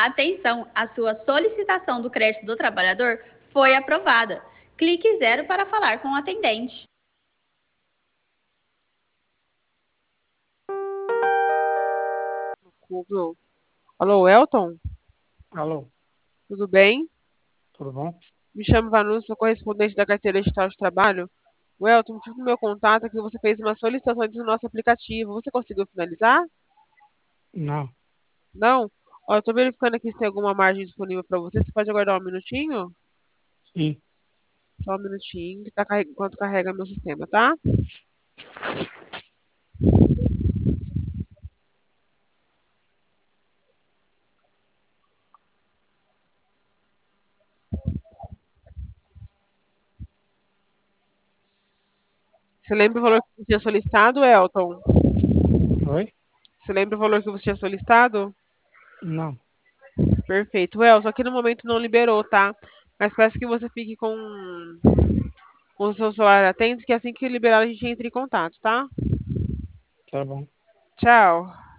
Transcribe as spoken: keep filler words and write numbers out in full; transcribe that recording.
Atenção, a sua solicitação do crédito do trabalhador foi aprovada. Clique zero para falar com o atendente. Google. Alô, Elton? Alô, Tudo bem? tudo bom? Me chamo Vanessa, sou correspondente da carteira digital de trabalho. O Elton, o motivo do meu contato é que você fez uma solicitação do nosso aplicativo. Você conseguiu finalizar? Não, Não? Ó, eu tô verificando aqui se tem alguma margem disponível para você. Você pode aguardar um minutinho? sim, Só um minutinho, que tá carreg... enquanto carrega meu sistema, tá? Você lembra o valor que você tinha solicitado, Elton? oi? Você lembra o valor que você tinha solicitado? Não, Perfeito. Elton, aqui no momento não liberou, tá? Mas peço que você fique com, com o seu celular atento, que assim que liberar a gente entra em contato, tá? tá bom. Tchau.